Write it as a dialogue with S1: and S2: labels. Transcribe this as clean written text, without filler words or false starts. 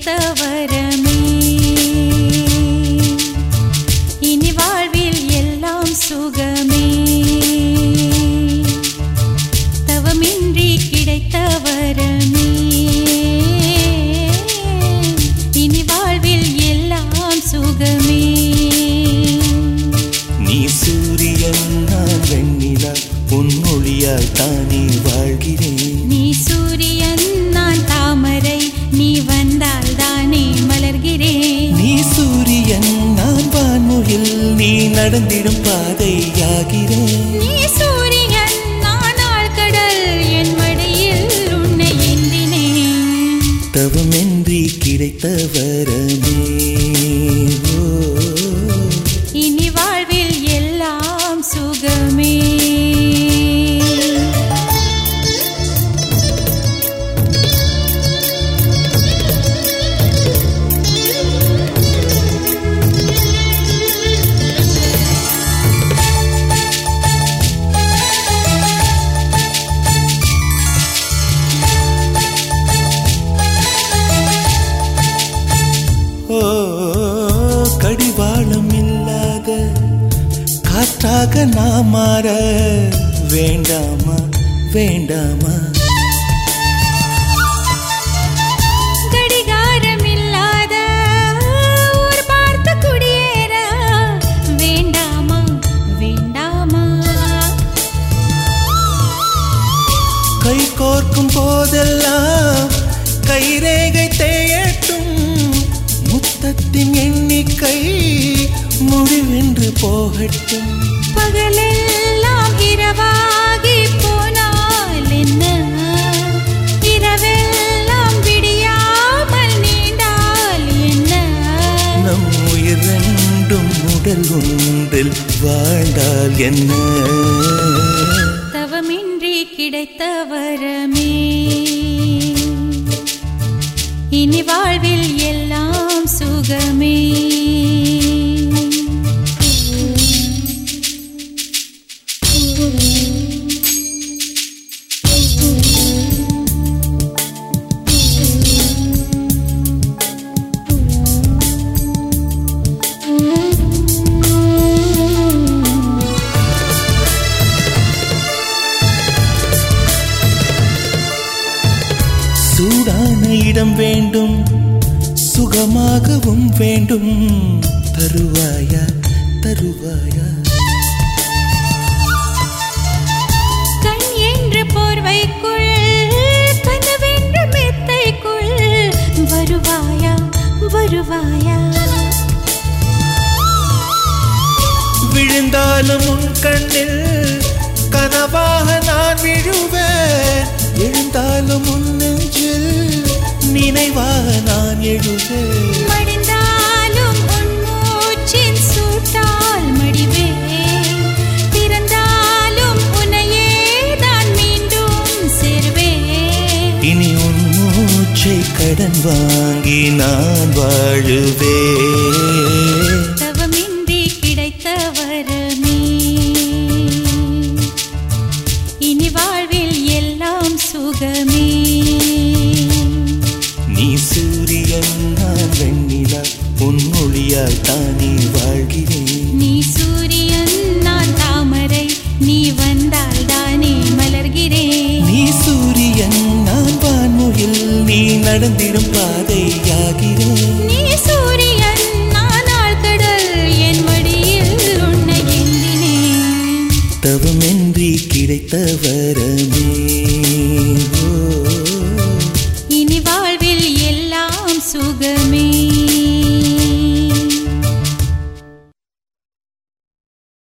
S1: கிடைத்த வரமே இனி வாழ்வில் எல்லாம் சுகமே தவமின்றி கிடைத்த வரமே இனி வாழ்வில் எல்லாம் சுகமே
S2: நீ சூரியன் நான் வெண்ணிலா உன் மொழியால் தானே வாழ்கிறேன்
S1: நீ சூரியன் நான் தாமரை நீ வந்தால் தானே மலர்கிறேன்
S2: நீ சூரியன் நான் வான்முகில் நீ நடந்திடும் பாதையாகிறேன்
S1: நீ சூரியன் நான் ஆழ்கடல் என் மடியில் உன்னை ஏந்தினேன்
S2: தவமின்றி கிடைத்த வரமே
S1: இனி வாழ்வில் எல்லாம் சுகமே
S2: கடிவாளம் இல்லாத காற்றாக நான் மாற வேண்டாமா வேண்டாமா
S1: கடிகாரம் இல்லாத ஊர் பார்த்து குடியேற வேண்டாமா வேண்டாமா
S2: கை கோர்க்கும் போதெல்லாம் கைரேகை தேயட்டும் முத்தத்தின் எண்ணிக்கை முடிவென்று போகட்டும்
S1: பகலெல்லாம் இரவாகி போனால் என்ன இரவெல்லாம் விடியாமல் நீண்டால் என்ன
S2: நம் உயிர் ரெண்டும் உடல் ஒன்றில் வாழ்ந்தால் என்ன
S1: தவமின்றி கிடைத்த வரமே இனி வாழ்வில் எல்லாம் சுகமே
S2: சூடான இடம் வேண்டும் சுகமாகவும் வேண்டும் தருவாயா தருவாயா
S1: கண் என்ற போர்வைக்குள் கனவென்ற மெத்தைக்குள் வருவாயா வருவாயா
S2: விழுந்தாலும் உன் கண்ணில் கனவாக நான் விழுவேன் எழுந்தாலும் உன் நெஞ்சில் நினைவாக நான் எழுவேன்
S1: மடிந்தாலும் உன் மூச்சின் சூட்டால் மடிவேன் திறந்தாலும் உன்னையே நான் மீண்டும் சேர்வேன்
S2: இனி உன் மூச்சை கடன் வாங்கி நான் வாழுவேன்